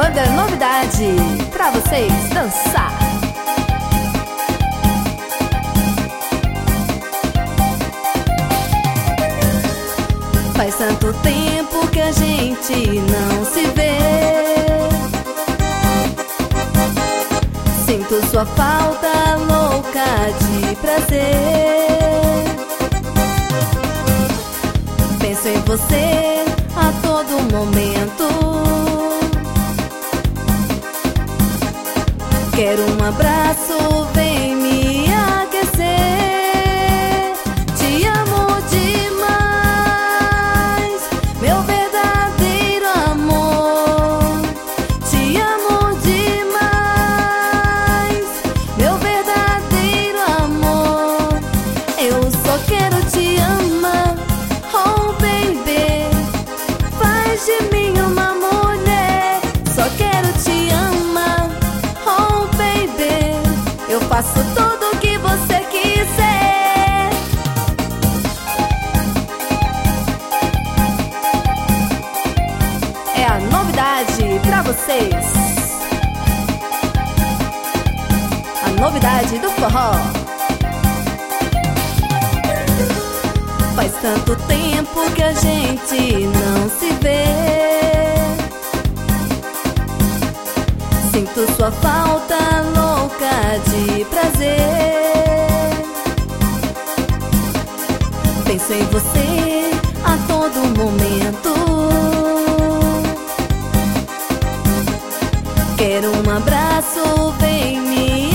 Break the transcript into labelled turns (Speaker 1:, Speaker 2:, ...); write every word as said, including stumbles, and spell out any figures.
Speaker 1: banda Novidade, pra vocês dançar. Faz tanto tempo que a gente não se vê. Sinto sua falta louca de prazer. Penso em você a todo momento. Quero um abraço, vem me aquecer. Te amo demais, meu verdadeiro amor. Te amo demais, meu verdadeiro amor. Eu só quero te amar, oh baby. Faz de mim uma mulher. Só quero te amar, oh baby. Eu faço tudo o que você quiser. É a Novidade pra vocês. A novidade do forró. Faz tanto tempo que a gente não se vê. Sinto sua falta louca de prazer. Penso em você a todo momento. Quero um abraço, vem me